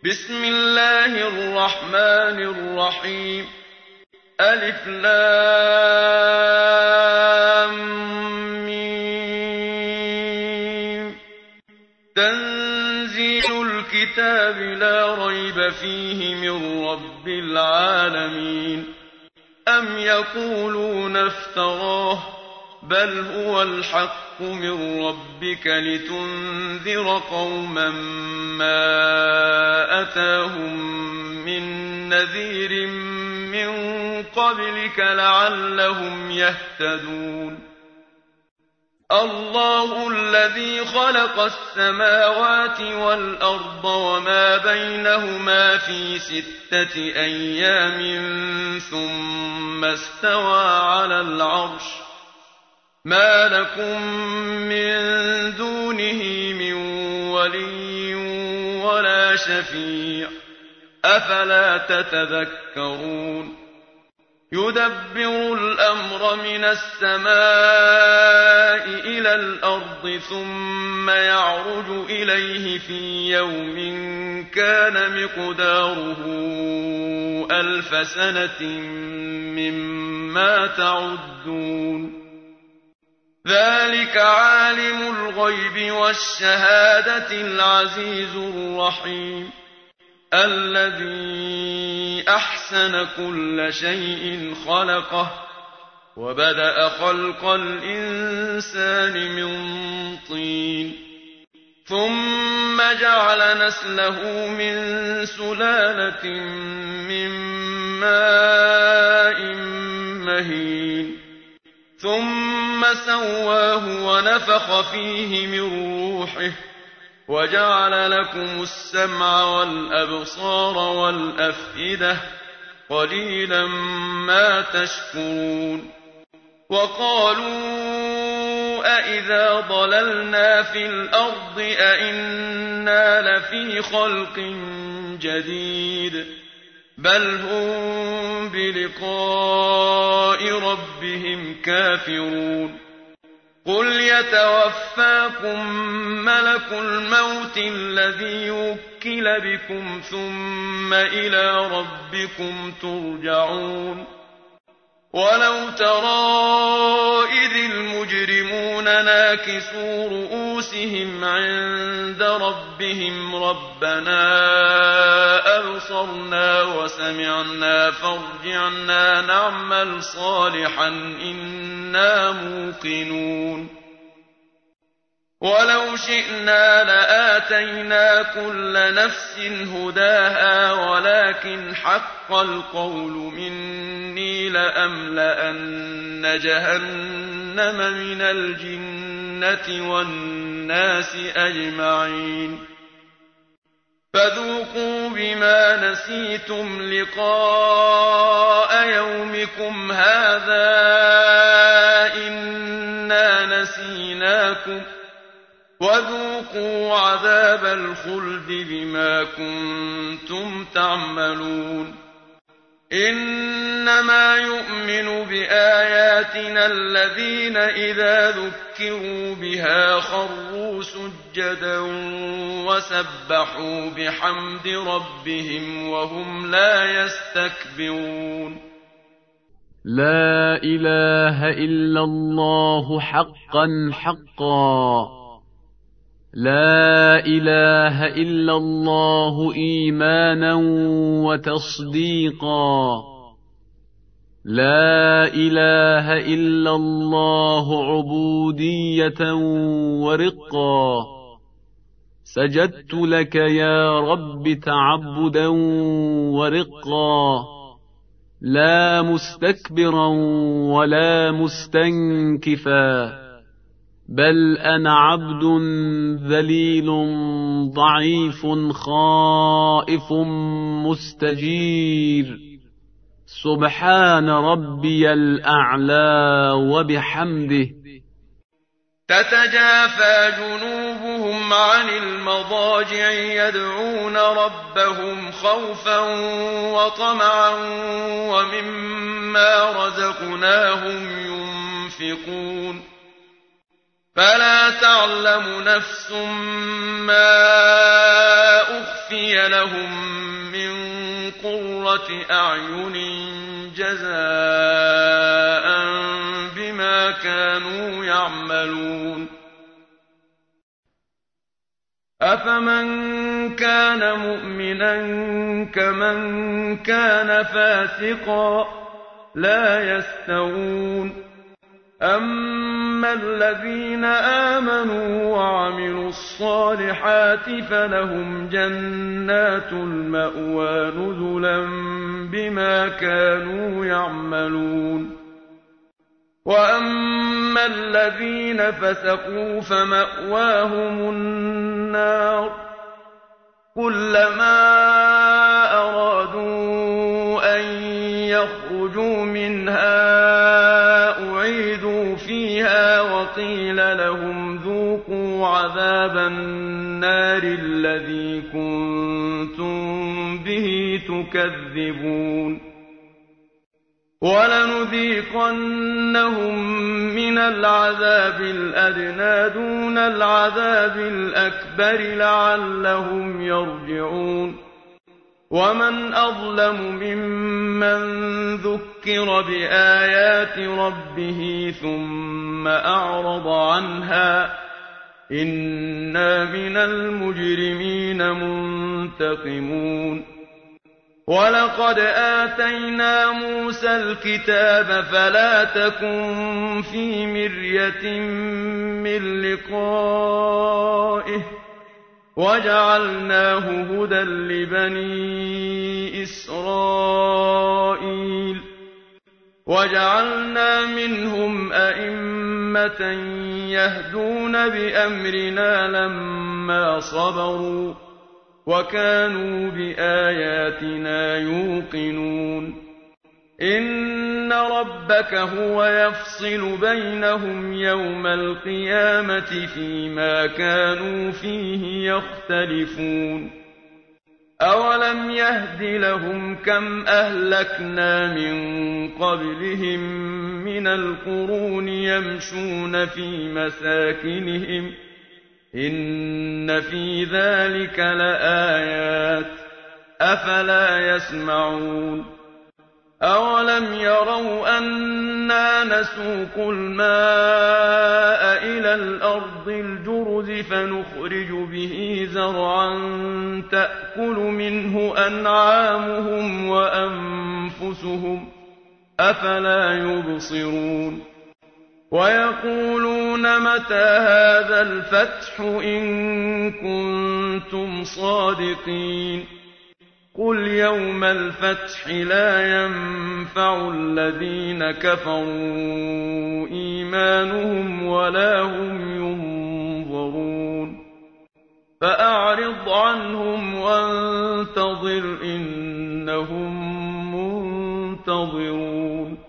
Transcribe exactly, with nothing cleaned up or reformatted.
بسم الله الرحمن الرحيم. ألف لام ميم. تنزيل الكتاب لا ريب فيه من رب العالمين. أم يقولون افتراه بل هو الحق من ربك لتنذر قوما ما أتاهم من نذير من قبلك لعلهم يهتدون. الله الذي خلق السماوات والأرض وما بينهما في ستة أيام ثم استوى على العرش. ما لكم من دونه من ولي ولا شفيع أفلا تتذكرون. يدبر الأمر من السماء إلى الأرض ثم يعرج إليه في يوم كان مقداره ألف سنة مما تعدون. ذلك عالم الغيب والشهادة العزيز الرحيم الذي أحسن كل شيء خلقه وبدأ خلق الإنسان من طين ثم جعل نسله من سلالة من ماء مهين ثم سواه ونفخ فيه من روحه وجعل لكم السمع والأبصار والأفئدة قليلا ما تشكرون. وقالوا أإذا ضللنا في الأرض أإنا لفي خلق جديد بل هم بلقاء ربهم كافرون. قل يتوفاكم ملك الموت الذي وكل بكم ثم إلى ربكم ترجعون. ولو ترى إذ المجرمون ناكسوا رؤوسهم عند ربهم ربنا أبصرنا وسمعنا فارجعنا نعمل صالحا إنا موقنون. ولو شئنا لآتينا كل نفس هداها ولكن حق القول مني لأملأن جهنم من الجنة والناس أجمعين. فذوقوا بما نسيتم لقاء يومكم هذا إنا نسيناكم وذوقوا عذاب الخلد بما كنتم تعملون. إنما يؤمن بآياتنا الذين إذا ذكروا بها خروا سجدا وسبحوا بحمد ربهم وهم لا يستكبرون. لا إله إلا الله حقا حقا. لا إله إلا الله إيمانا وتصديقا. لا إله إلا الله عبودية ورقا. سجدت لك يا رب تعبدا ورقا. لا مستكبرا ولا مستنكفا بل أنا عبد ذليل ضعيف خائف مستجير. سبحان ربي الأعلى وبحمده. تتجافى جنوبهم عن المضاجع يدعون ربهم خوفا وطمعا ومما رزقناهم ينفقون. فلا تعلم نفس ما أخفي لهم من قرة أعين جزاء بما كانوا يعملون أفمن كان مؤمنا كمن كان فاسقا لا يستوون أما الذين آمنوا وعملوا الصالحات فلهم جنات المأوى نزلا بما كانوا يعملون وأما الذين فسقوا فمأواهم النار كلما أرادوا أن يخرجوا منها أعيدوا فيها وقيل لهم ذوقوا عذاب النار الذي كنتم به تكذبون ولنذيقنهم من العذاب الأدنى دون العذاب الأكبر لعلهم يرجعون ومن أظلم ممن ذكر بآيات ربه ثم أعرض عنها إنا من المجرمين منتقمون ولقد آتينا موسى الكتاب فلا تكن في مرية من لقائه وجعلناه هدى لبني إسرائيل وجعلنا منهم أئمة يهدون بأمرنا لما صبروا وكانوا بآياتنا يوقنون إن ربك هو يفصل بينهم يوم القيامة فيما كانوا فيه يختلفون أولم يهد لهم كم أهلكنا من قبلهم من القرون يمشون في مساكنهم إن في ذلك لآيات أفلا يسمعون أولم يروا أنا نسوق الماء إلى الأرض الجرز فنخرج به زرعا تأكل منه أنعامهم وأنفسهم أفلا يبصرون ويقولون متى هذا الفتح إن كنتم صادقين قل يوم الفتح لا ينفع الذين كفروا إيمانهم ولا هم ينظرون فأعرض عنهم وانتظر إنهم منتظرون